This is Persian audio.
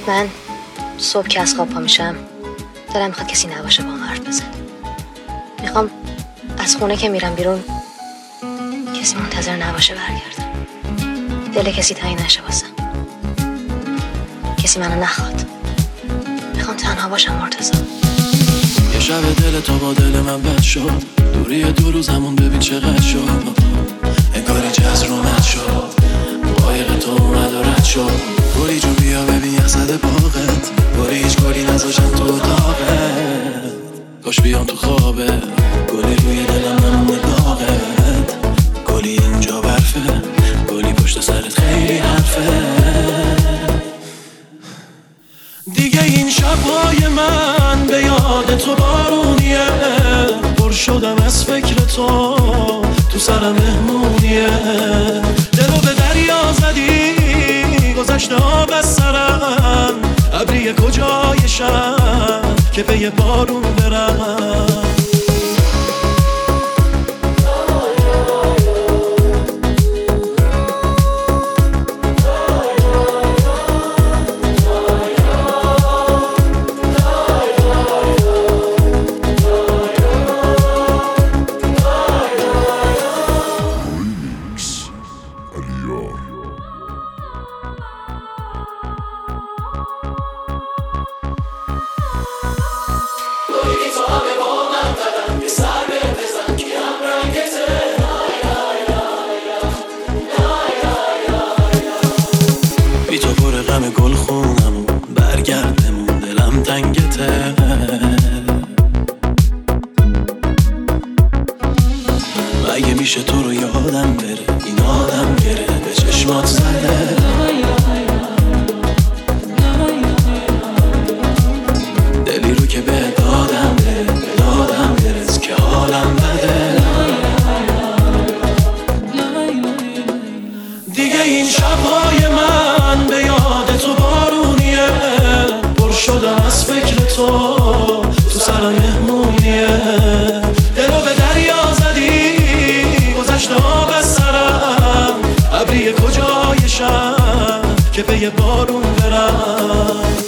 من صبح که از خواب پا میشم دلم میخواد کسی نباشه با هم حرف بزنه. میخوام از خونه که میرم بیرون کسی منتظر نباشه برگردم. دل کسی تنگ نشه واسم. کسی منو نخواد. میخوام تنها باشم مرتضی. یه شب دل تو با دل من بد شد. دوری 2 روز همون ببین چقدر شد. انگاری جز رو مد شد. قایق تو اومد و رد شد. گلی جو بیا ببین یخ زده باغت. گلی هیچ گلی نذاشم تو اتاقت. کاش بیام تو خوابه. گلی روی دلم نمونه داغت. گلی اینجا برفه. گلی پشت سرت خیلی حرفه. دیگه این شب‌های من به یاد تو بارونیه. پر شدم از فکر تو سرم مهمونیه. دلو به دریا زدی گذشته ها بس سرم. ابری کجای شب که پی بارون برم. بی تو پر غم گل خونم برگردمون دلم تنگته. مگه میشه تو رو یادم بره این آدم گره به چشمات زده. دلی رو که به دادم برس که حالم بده. دیگه این شب‌های من به یاد تو بارونیه. پر شدم از فکر تو سرم مهمونیه. دلو به دریا زدی گذشته ها بس سرم. ابری کجای شب که پی بارون برم.